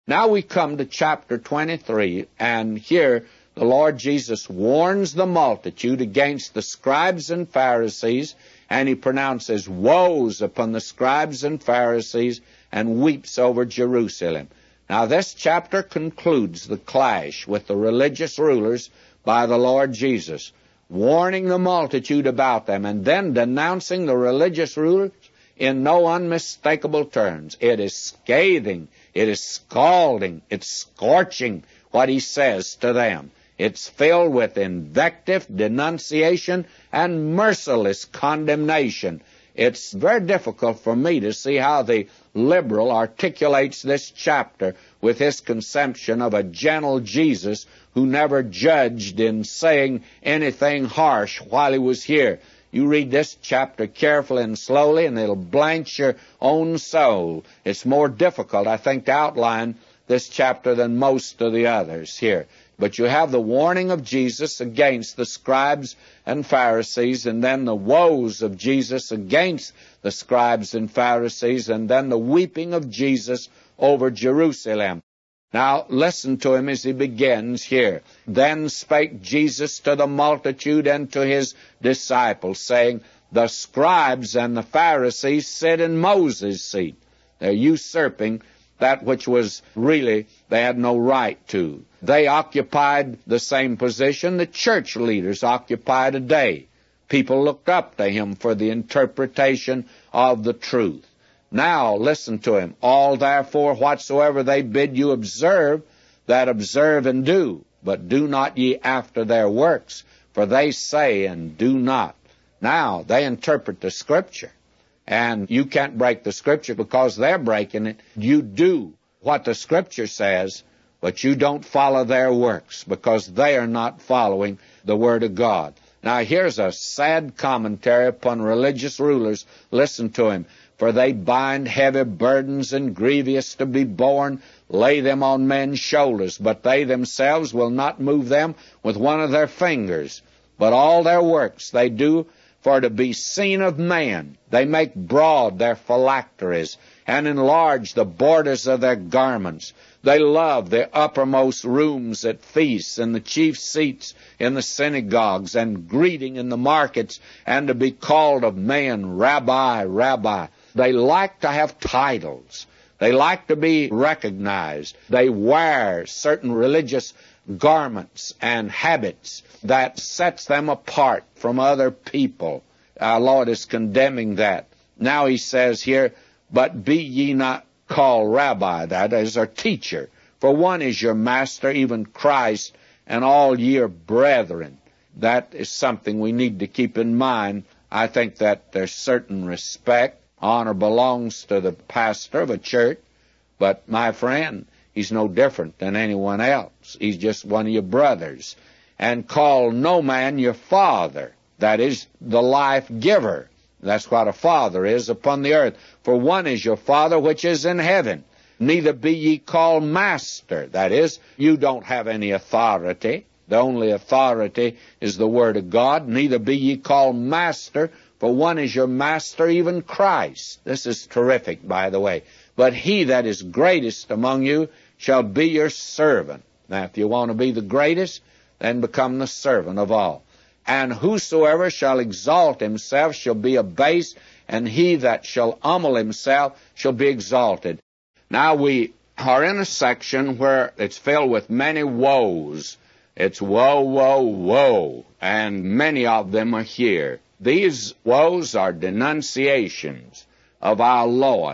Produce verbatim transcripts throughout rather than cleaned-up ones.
Now we come to chapter twenty-three, and here the Lord Jesus warns the multitude against the scribes and Pharisees, and he pronounces woes upon the scribes and Pharisees and weeps over Jerusalem. Now this chapter concludes the clash with the religious rulers by the Lord Jesus, warning the multitude about them and then denouncing the religious rulers in no unmistakable terms. It is scathing, it is scalding, it's scorching what he says to them. It's filled with invective, denunciation, and merciless condemnation. It's very difficult for me to see how the liberal articulates this chapter with his conception of a gentle Jesus who never judged in saying anything harsh while he was here. You read this chapter carefully and slowly, and it'll blanch your own soul. It's more difficult, I think, to outline this chapter than most of the others here. But you have the warning of Jesus against the scribes and Pharisees, and then the woes of Jesus against the scribes and Pharisees, and then the weeping of Jesus over Jerusalem. Now listen to him as he begins here. Then spake Jesus to the multitude and to his disciples, saying, the scribes and the Pharisees sit in Moses' seat. They're usurping that which was really they had no right to. They occupied the same position the church leaders occupy today. People looked up to him for the interpretation of the truth. Now listen to him. All therefore whatsoever they bid you observe, that observe and do, but do not ye after their works, for they say and do not. Now they interpret the Scripture, and you can't break the Scripture because they're breaking it. You do what the Scripture says, but you don't follow their works because they are not following the Word of God. Now here's a sad commentary upon religious rulers. Listen to him. For they bind heavy burdens and grievous to be borne, lay them on men's shoulders, but they themselves will not move them with one of their fingers. But all their works they do for to be seen of man. They make broad their phylacteries, and enlarge the borders of their garments. They love the uppermost rooms at feasts, and the chief seats in the synagogues, and greeting in the markets, and to be called of men, Rabbi, Rabbi. They like to have titles. They like to be recognized. They wear certain religious garments and habits that sets them apart from other people. Our Lord is condemning that. Now he says here, but be ye not called Rabbi, that is, or teacher, for one is your master, even Christ, and all ye are brethren. That is something we need to keep in mind. I think that there's certain respect. Honor belongs to the pastor of a church, but my friend, he's no different than anyone else. He's just one of your brothers. And call no man your father, that is, the life giver. That's what a father is upon the earth. For one is your Father which is in heaven. Neither be ye called master. That is, you don't have any authority. The only authority is the Word of God. Neither be ye called master, for one is your master, even Christ. This is terrific, by the way. But he that is greatest among you shall be your servant. Now, if you want to be the greatest, then become the servant of all. And whosoever shall exalt himself shall be abased, and he that shall humble himself shall be exalted. Now we are in a section where it's filled with many woes. It's woe, woe, woe, and many of them are here. These woes are denunciations of our Lord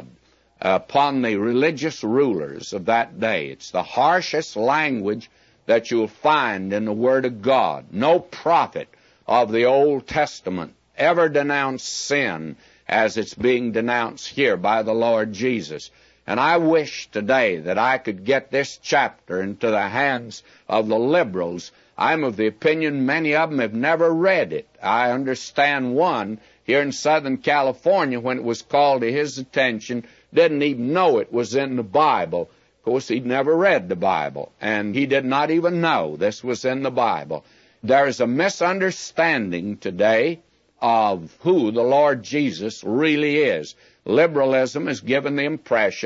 upon the religious rulers of that day. It's the harshest language that you'll find in the Word of God. No prophet of the Old Testament ever denounced sin as it's being denounced here by the Lord Jesus. And I wish today that I could get this chapter into the hands of the liberals. I'm of the opinion many of them have never read it. I understand one here in Southern California, when it was called to his attention, didn't even know it was in the Bible. Of course, he'd never read the Bible, and he did not even know this was in the Bible. There's a misunderstanding today of who the Lord Jesus really is. Liberalism has given the impression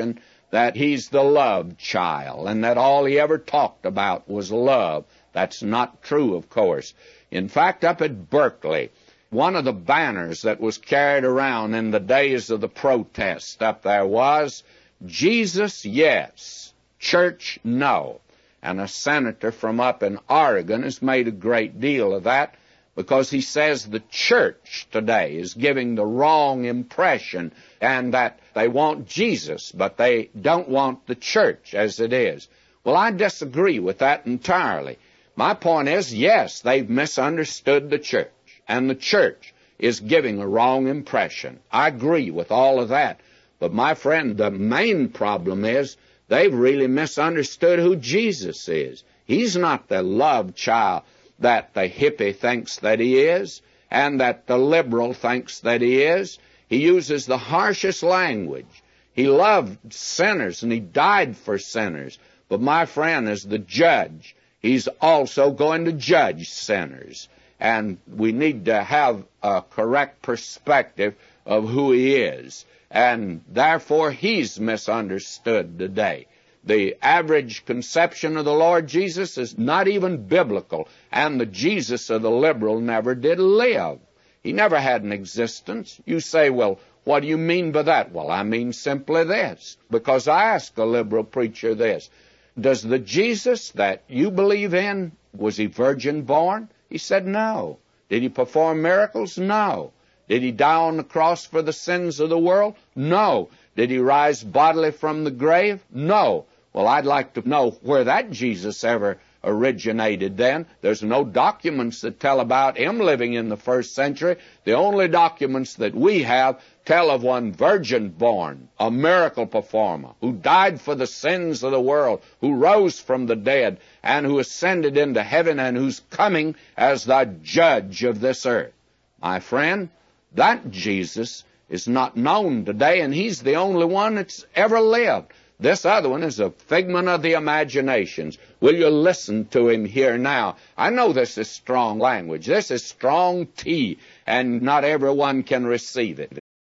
that he's the love child and that all he ever talked about was love. That's not true, of course. In fact, up at Berkeley, one of the banners that was carried around in the days of the protest up there was, Jesus, yes, church, no. And a senator from up in Oregon has made a great deal of that because he says the church today is giving the wrong impression and that they want Jesus, but they don't want the church as it is. Well, I disagree with that entirely. My point is, yes, they've misunderstood the church, and the church is giving a wrong impression. I agree with all of that. But my friend, the main problem is they've really misunderstood who Jesus is. He's not the love child that the hippie thinks that he is and that the liberal thinks that he is. He uses the harshest language. He loved sinners and he died for sinners. But my friend, as the judge, he's also going to judge sinners. And we need to have a correct perspective of who he is. And therefore, he's misunderstood today. The average conception of the Lord Jesus is not even biblical, and the Jesus of the liberal never did live. He never had an existence. You say, well, what do you mean by that? Well, I mean simply this, because I asked a liberal preacher this. Does the Jesus that you believe in, was he virgin born? He said no. Did he perform miracles? No. Did he die on the cross for the sins of the world? No. Did he rise bodily from the grave? No. Well, I'd like to know where that Jesus ever originated then. There's no documents that tell about him living in the first century. The only documents that we have tell of one virgin born, a miracle performer, who died for the sins of the world, who rose from the dead, and who ascended into heaven, and who's coming as the judge of this earth. My friend, that Jesus is not known today, and he's the only one that's ever lived. This other one is a figment of the imaginations. Will you listen to him here now? I know this is strong language. This is strong tea, and not everyone can receive it.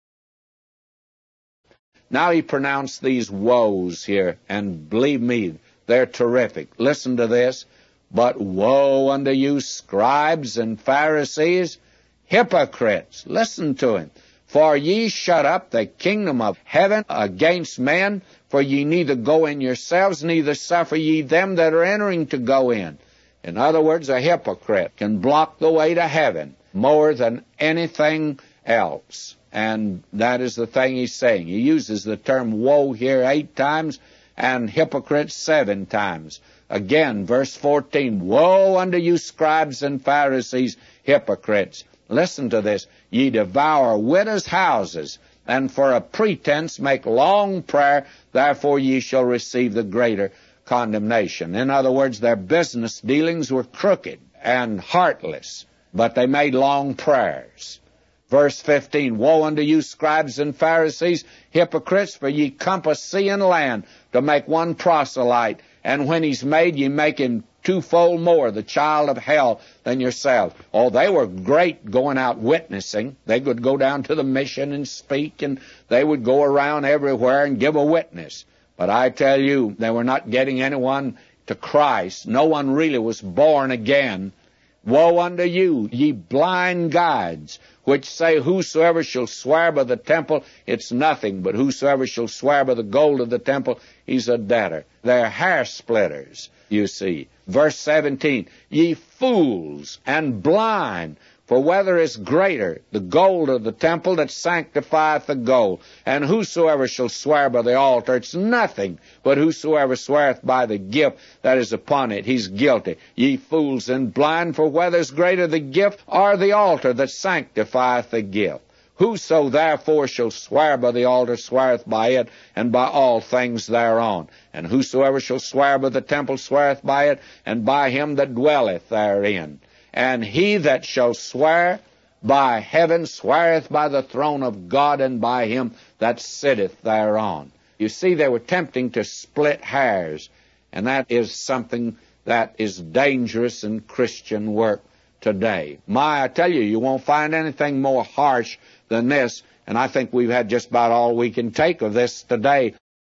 Now he pronounced these woes here, and believe me, they're terrific. Listen to this. But woe unto you, scribes and Pharisees, hypocrites. Listen to him. For ye shut up the kingdom of heaven against men, for ye neither go in yourselves, neither suffer ye them that are entering to go in. In other words, a hypocrite can block the way to heaven more than anything else. And that is the thing he's saying. He uses the term woe here eight times and hypocrite seven times. Again, verse fourteen, woe unto you, scribes and Pharisees, hypocrites. Listen to this. Ye devour widows' houses, and for a pretense make long prayer, therefore ye shall receive the greater condemnation. In other words, their business dealings were crooked and heartless, but they made long prayers. Verse fifteen, woe unto you, scribes and Pharisees, hypocrites, for ye compass sea and land to make one proselyte, and when he's made, ye make him twofold more the child of hell than yourself. Oh, they were great going out witnessing. They could go down to the mission and speak, and they would go around everywhere and give a witness. But I tell you, they were not getting anyone to Christ. No one really was born again. Woe unto you, ye blind guides, which say, whosoever shall swear by the temple, it's nothing, but whosoever shall swear by the gold of the temple, he's a debtor. They're hair splitters, you see. Verse seventeen, ye fools and blind, for whether is greater, the gold of the temple that sanctifieth the gold? And whosoever shall swear by the altar, it's nothing, but whosoever sweareth by the gift that is upon it, he's guilty. Ye fools and blind, for whether is greater the gift or the altar that sanctifieth the gift? Whoso therefore shall swear by the altar sweareth by it, and by all things thereon. And whosoever shall swear by the temple sweareth by it, and by him that dwelleth therein. And he that shall swear by heaven sweareth by the throne of God, and by him that sitteth thereon. You see, they were attempting to split hairs, and that is something that is dangerous in Christian work today. My, I tell you, you won't find anything more harsh than this, and I think we've had just about all we can take of this today.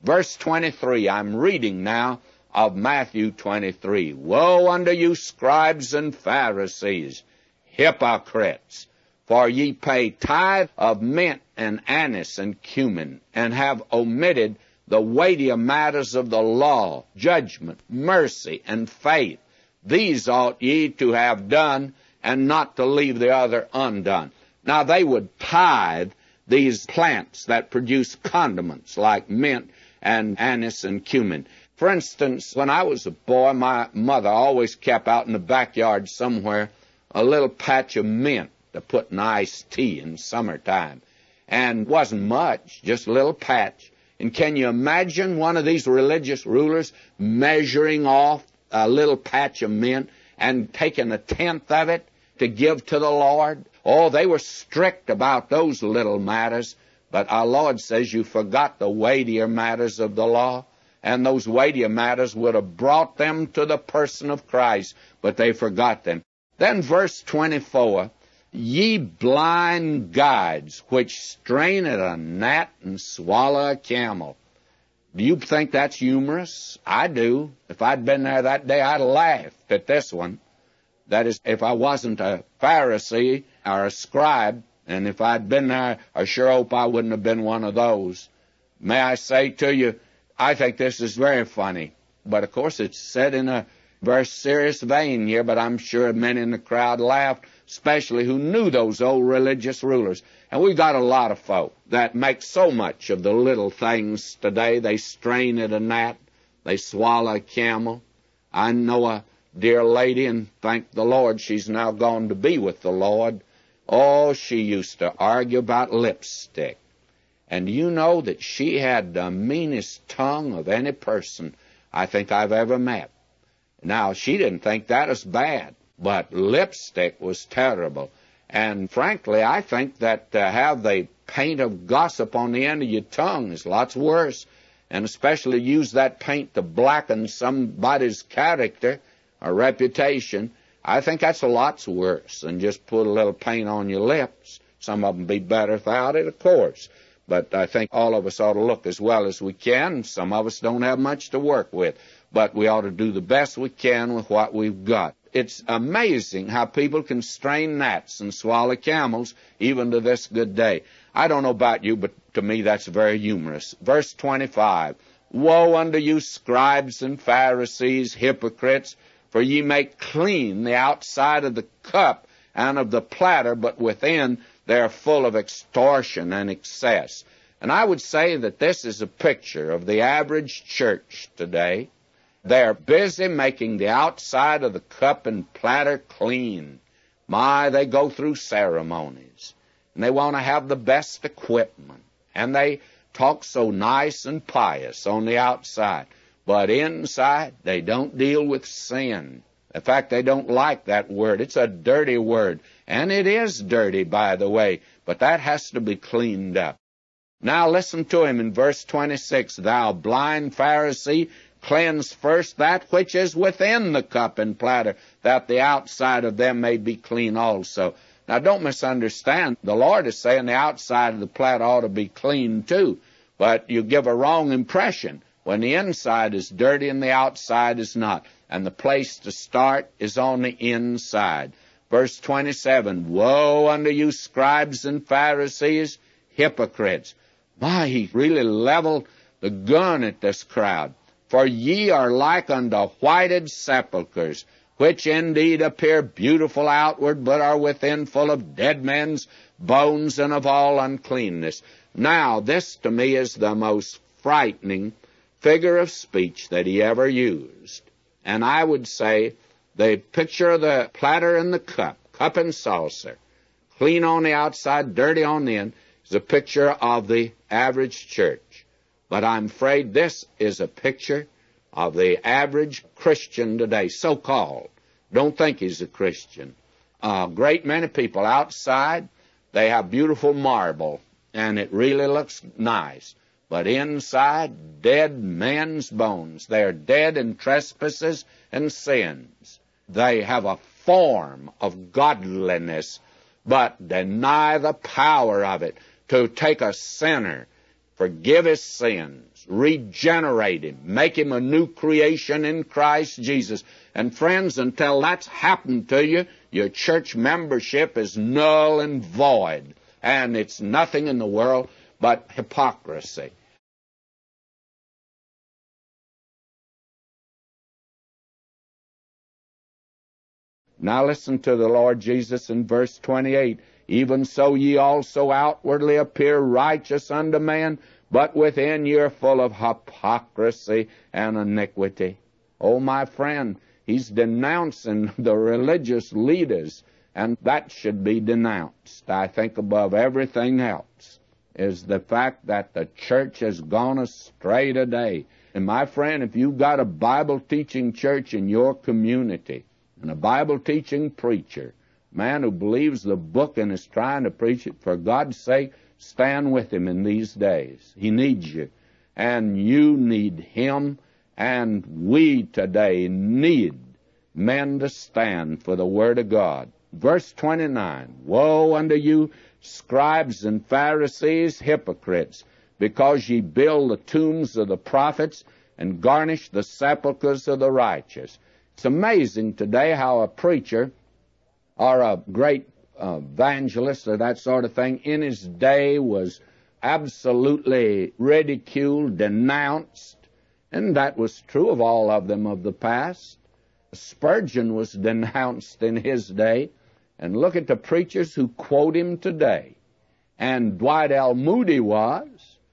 Verse twenty-three, I'm reading now of Matthew twenty-three. Woe unto you, scribes and Pharisees, hypocrites! For ye pay tithe of mint and anise and cumin, and have omitted the weightier matters of the law, judgment, mercy, and faith. These ought ye to have done, and not to leave the other undone. Now they would tithe these plants that produce condiments like mint and anise and cumin. For instance, when I was a boy, my mother always kept out in the backyard somewhere a little patch of mint to put in iced tea in summertime. And wasn't much, just a little patch. And can you imagine one of these religious rulers measuring off a little patch of mint and taking a tenth of it to give to the Lord? Oh, they were strict about those little matters. But our Lord says you forgot the weightier matters of the law. And those weightier matters would have brought them to the person of Christ, but they forgot them. Then verse twenty-four, ye blind guides, which strain at a gnat and swallow a camel. Do you think that's humorous? I do. If I'd been there that day, I'd laughed at this one. That is, if I wasn't a Pharisee or a scribe, and if I'd been there, I sure hope I wouldn't have been one of those. May I say to you, I think this is very funny. But, of course, it's said in a very serious vein here, but I'm sure many in the crowd laughed, especially who knew those old religious rulers. And we've got a lot of folk that make so much of the little things today. They strain at a gnat. They swallow a camel. I know a dear lady, and thank the Lord she's now gone to be with the Lord. Oh, she used to argue about lipstick. And you know that she had the meanest tongue of any person I think I've ever met. Now, she didn't think that was bad, but lipstick was terrible. And frankly, I think that to have the paint of gossip on the end of your tongue is lots worse, and especially use that paint to blacken somebody's character or reputation. I think that's a lot worse than just put a little paint on your lips. Some of them be better without it, of course. But I think all of us ought to look as well as we can. Some of us don't have much to work with, but we ought to do the best we can with what we've got. It's amazing how people can strain gnats and swallow camels even to this good day. I don't know about you, but to me that's very humorous. Verse twenty-five, woe unto you, scribes and Pharisees, hypocrites, for ye make clean the outside of the cup and of the platter, but within they are full of extortion and excess. And I would say that this is a picture of the average church today. They're busy making the outside of the cup and platter clean. My, they go through ceremonies, and they want to have the best equipment, and they talk so nice and pious on the outside, but inside they don't deal with sin. In fact, they don't like that word. It's a dirty word, and it is dirty, by the way, but that has to be cleaned up. Now listen to him in verse twenty-six, thou blind Pharisee, cleanse first that which is within the cup and platter, that the outside of them may be clean also. Now don't misunderstand. The Lord is saying the outside of the platter ought to be clean too, but you give a wrong impression when the inside is dirty and the outside is not. And the place to start is on the inside. Verse twenty-seven, woe unto you, scribes and Pharisees, hypocrites. My, he really leveled the gun at this crowd. For ye are like unto whited sepulchres, which indeed appear beautiful outward, but are within full of dead men's bones and of all uncleanness. Now, this to me is the most frightening figure of speech that he ever used. And I would say the picture of the platter and the cup, cup and saucer, clean on the outside, dirty on the in, is a picture of the average church. But I'm afraid this is a picture of the average Christian today, so-called. Don't think he's a Christian. A great many people outside, they have beautiful marble, and it really looks nice. But inside, dead men's bones. They're dead in trespasses and sins. They have a form of godliness, but deny the power of it. To take a sinner forgive his sins, regenerate him, make him a new creation in Christ Jesus. And friends, until that's happened to you, your church membership is null and void, and it's nothing in the world but hypocrisy. Now listen to the Lord Jesus in verse twenty-eight. Even so ye also outwardly appear righteous unto man, but within ye are full of hypocrisy and iniquity. Oh, my friend, he's denouncing the religious leaders, and that should be denounced. I think above everything else is the fact that the church has gone astray today. And my friend, if you've got a Bible-teaching church in your community, and a Bible-teaching preacher, man who believes the book and is trying to preach it, for God's sake, stand with him in these days. He needs you, and you need him, and we today need men to stand for the Word of God. Verse twenty-nine, Woe unto you, scribes and Pharisees, hypocrites, because ye build the tombs of the prophets and garnish the sepulchres of the righteous. It's amazing today how a preacher or a great uh, evangelist or that sort of thing in his day was absolutely ridiculed, denounced, and that was true of all of them of the past. Spurgeon was denounced in his day, and look at the preachers who quote him today. And Dwight L. Moody was,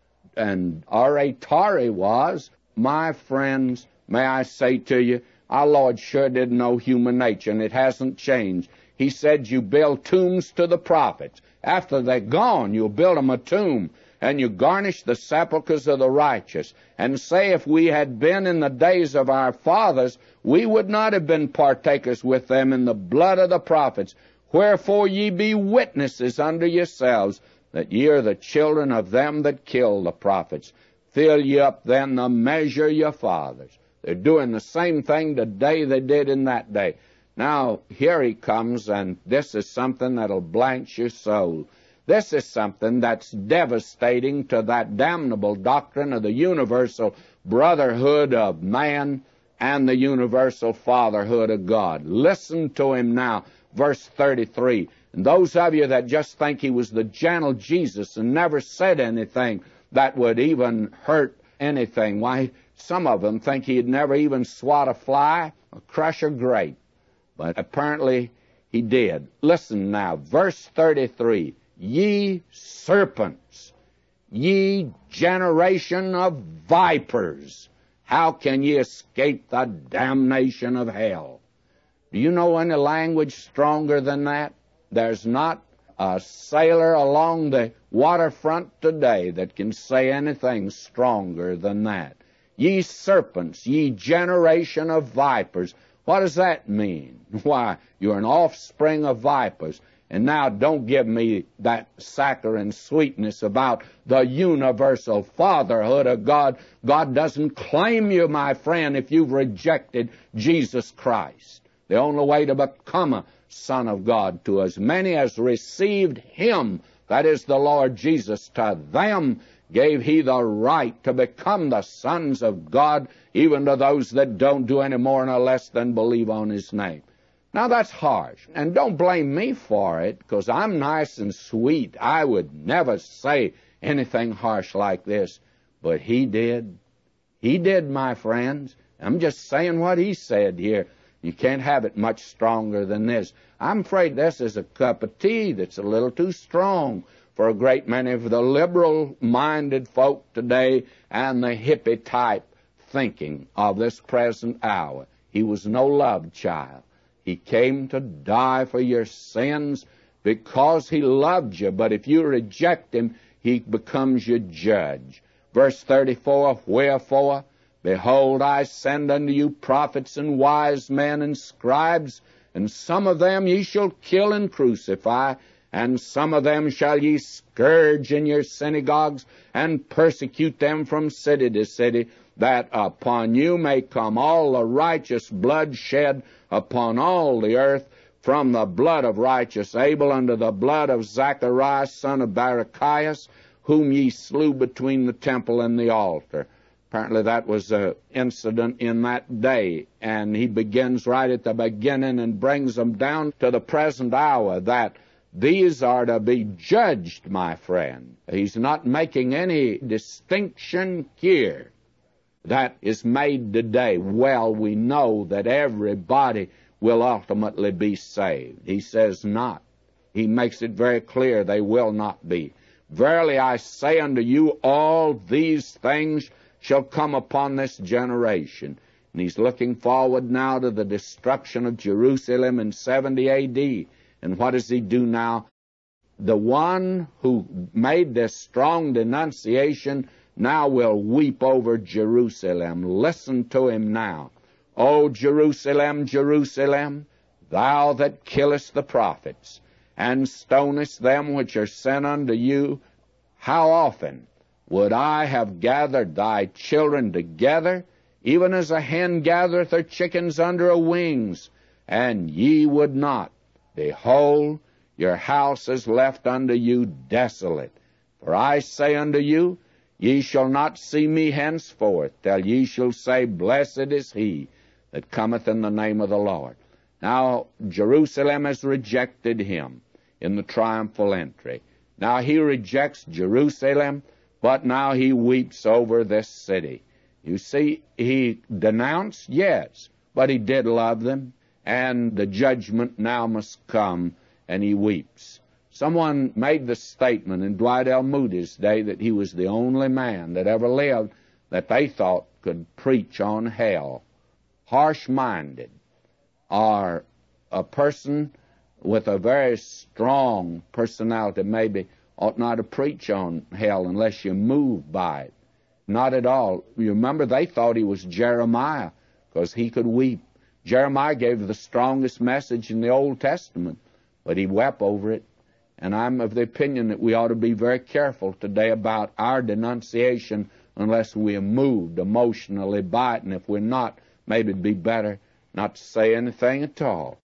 and R A Torrey was. My friends, may I say to you, our Lord sure didn't know human nature, and it hasn't changed. He said you build tombs to the prophets. After they're gone, you'll build them a tomb, and you garnish the sepulchres of the righteous. And say if we had been in the days of our fathers, we would not have been partakers with them in the blood of the prophets. Wherefore ye be witnesses unto yourselves, that ye are the children of them that killed the prophets. Fill ye up then the measure of your fathers. They're doing the same thing today they did in that day. Now, here he comes, and this is something that'll blanch your soul. This is something that's devastating to that damnable doctrine of the universal brotherhood of man and the universal fatherhood of God. Listen to him now, verse thirty-three. And those of you that just think he was the gentle Jesus and never said anything that would even hurt anything, why, some of them think he'd never even swat a fly or crush a grape. But apparently he did. Listen now, verse thirty-three. Ye serpents, ye generation of vipers, how can ye escape the damnation of hell? Do you know any language stronger than that? There's not a sailor along the waterfront today that can say anything stronger than that. Ye serpents, ye generation of vipers. What does that mean? Why, you're an offspring of vipers. And now don't give me that saccharine sweetness about the universal fatherhood of God. God doesn't claim you, my friend, if you've rejected Jesus Christ. The only way to become a son of God, to as many as received him, that is the Lord Jesus, to them gave he the right to become the sons of God, even to those that don't do any more nor less than believe on his name. Now that's harsh, and don't blame me for it, because I'm nice and sweet. I would never say anything harsh like this, but he did. He did, my friends. I'm just saying what he said here. You can't have it much stronger than this. I'm afraid this is a cup of tea that's a little too strong for a great many of the liberal-minded folk today and the hippie-type thinking of this present hour. He was no love child. He came to die for your sins because he loved you. But if you reject him, he becomes your judge. Verse thirty-four, Wherefore, behold, I send unto you prophets and wise men and scribes, and some of them ye shall kill and crucify, and some of them shall ye scourge in your synagogues, and persecute them from city to city, that upon you may come all the righteous blood shed upon all the earth, from the blood of righteous Abel unto the blood of Zacharias, son of Barachias, whom ye slew between the temple and the altar. Apparently that was an incident in that day, and he begins right at the beginning and brings them down to the present hour, that these are to be judged, my friend. He's not making any distinction here that is made today. Well, we know that everybody will ultimately be saved. He says not. He makes it very clear they will not be. Verily I say unto you, all these things shall come upon this generation. And he's looking forward now to the destruction of Jerusalem in seventy A D. And what does he do now? The one who made this strong denunciation now will weep over Jerusalem. Listen to him now. O Jerusalem, Jerusalem, thou that killest the prophets, and stonest them which are sent unto you, how often would I have gathered thy children together, even as a hen gathereth her chickens under her wings, and ye would not. Behold, your house is left unto you desolate. For I say unto you, ye shall not see me henceforth, till ye shall say, Blessed is he that cometh in the name of the Lord. Now Jerusalem has rejected him in the triumphal entry. Now he rejects Jerusalem, but now he weeps over this city. You see, he denounced, yes, but he did love them, and the judgment now must come, and he weeps. Someone made the statement in Dwight L. Moody's day that he was the only man that ever lived that they thought could preach on hell. Harsh-minded, or a person with a very strong personality maybe ought not to preach on hell unless you're moved by it. Not at all. You remember, they thought he was Jeremiah because he could weep. Jeremiah gave the strongest message in the Old Testament, but he wept over it. And I'm of the opinion that we ought to be very careful today about our denunciation unless we are moved emotionally by it. And if we're not, maybe it'd be better not to say anything at all.